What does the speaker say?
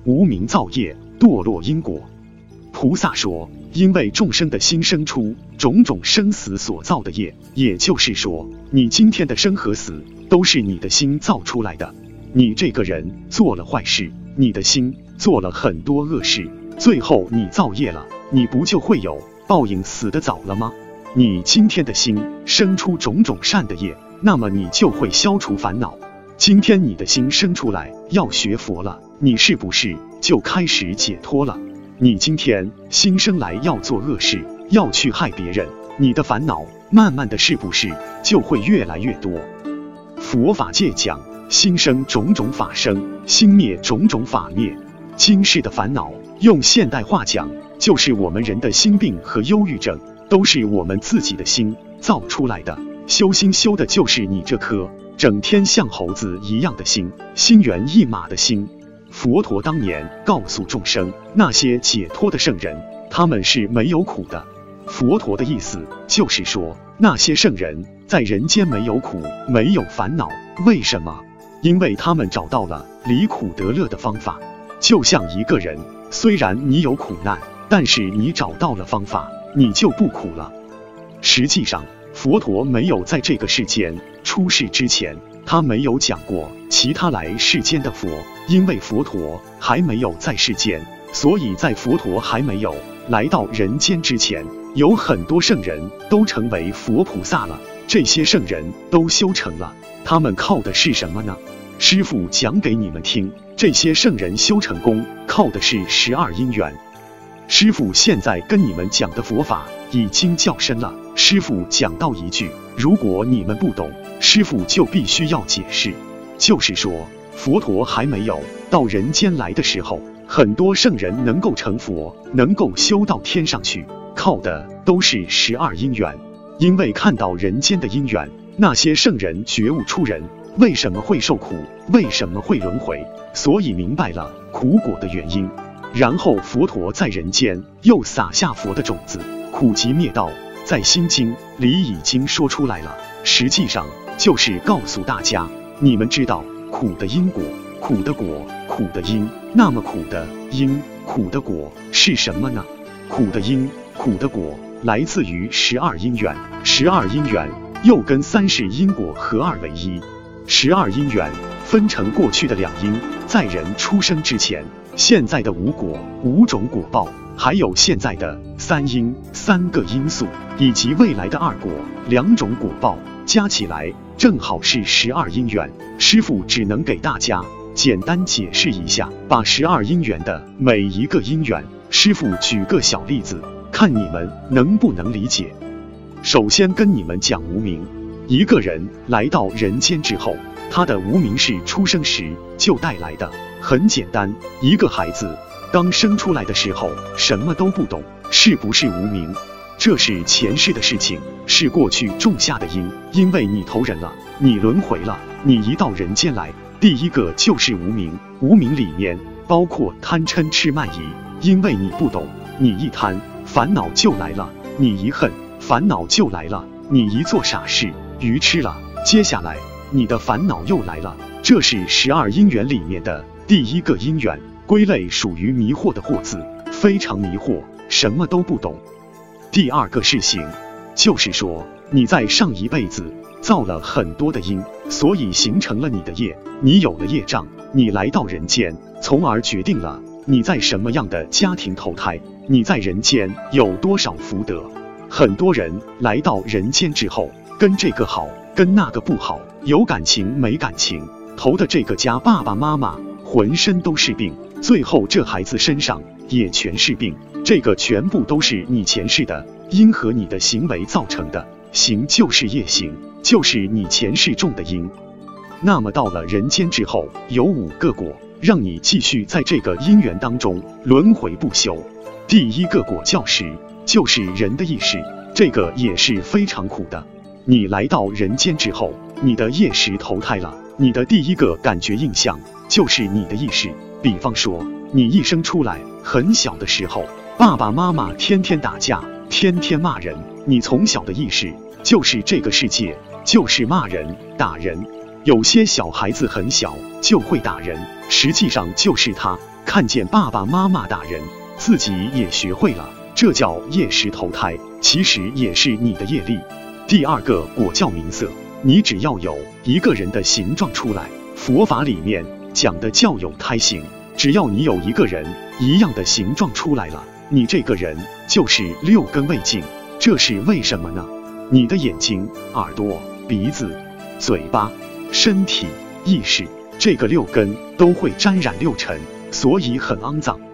无明造业，堕落因果。菩萨说，因为众生的心生出种种生死所造的业，也就是说，你今天的生和死都是你的心造出来的。你这个人做了坏事，你的心做了很多恶事，最后你造业了，你不就会有报应，死得早了吗？你今天的心生出种种善的业，那么你就会消除烦恼。今天你的心生出来要学佛了，你是不是就开始解脱了？你今天心生来要做恶事，要去害别人，你的烦恼慢慢的是不是就会越来越多？佛法界讲，心生种种法生，心灭种种法灭。今世的烦恼，用现代话讲，就是我们人的心病和忧郁症，都是我们自己的心造出来的。修心修的就是你这颗整天像猴子一样的心，心猿意马的心。佛陀当年告诉众生，那些解脱的圣人，他们是没有苦的。佛陀的意思就是说，那些圣人在人间没有苦，没有烦恼。为什么？因为他们找到了离苦得乐的方法。就像一个人，虽然你有苦难，但是你找到了方法，你就不苦了。实际上，佛陀没有在这个世间出世之前，他没有讲过其他来世间的佛，因为佛陀还没有在世间，所以在佛陀还没有来到人间之前，有很多圣人都成为佛菩萨了。这些圣人都修成了，他们靠的是什么呢？师父讲给你们听，这些圣人修成功，靠的是12因缘。师父现在跟你们讲的佛法已经较深了，师父讲到一句，如果你们不懂，师父就必须要解释。就是说，佛陀还没有到人间来的时候，很多圣人能够成佛，能够修到天上去，靠的都是12因缘。因为看到人间的因缘，那些圣人觉悟出人为什么会受苦，为什么会轮回，所以明白了苦果的原因。然后佛陀在人间又撒下佛的种子，苦集灭道，在心经里已经说出来了。实际上就是告诉大家，你们知道苦的因果，苦的果，苦的因，那么苦的因，苦的果是什么呢？苦的因，苦的果来自于12因缘，12因缘又跟30因果合二为一。12因缘分成过去的2因，在人出生之前，现在的5果5种果报，还有现在的3因3个因素，以及未来的2果2种果报，加起来正好是12因缘。师父只能给大家简单解释一下，把12因缘的每一个因缘，师父举个小例子，看你们能不能理解。首先跟你们讲无明。一个人来到人间之后，他的无明是出生时就带来的。很简单，一个孩子刚生出来的时候什么都不懂，是不是无明？这是前世的事情，是过去种下的因。因为你投人了，你轮回了，你一到人间来，第一个就是无明。无明里面包括贪嗔痴慢疑，因为你不懂，你一贪，烦恼就来了；你一恨，烦恼就来了；你一做傻事，愚痴了，接下来你的烦恼又来了。这是12因缘里面的第一个因缘，归类属于迷惑的惑字，非常迷惑，什么都不懂。第二个是行，就是说你在上一辈子造了很多的因，所以形成了你的业，你有了业障，你来到人间，从而决定了你在什么样的家庭投胎，你在人间有多少福德。很多人来到人间之后，跟这个好，跟那个不好，有感情没感情，投的这个家爸爸妈妈浑身都是病，最后这孩子身上也全是病，这个全部都是你前世的因和你的行为造成的。行就是业行，就是你前世种的因。那么到了人间之后，有5个果，让你继续在这个因缘当中轮回不休。第一个果叫识，就是人的意识，这个也是非常苦的。你来到人间之后，你的业识投胎了，你的第一个感觉印象就是你的意识。比方说，你一生出来，很小的时候，爸爸妈妈天天打架，天天骂人，你从小的意识就是这个世界就是骂人打人。 有些小孩子很小就会打人，实际上就是他看见爸爸妈妈打人，自己也学会了，这叫业识投胎，其实也是你的业力。第二个果叫名色，你只要有一个人的形状出来，佛法里面讲的叫有胎形，只要你有一个人一样的形状出来了，你这个人就是6根未净。这是为什么呢？你的眼睛、耳朵、鼻子、嘴巴、身体、意识，这个6根都会沾染6尘，所以很肮脏。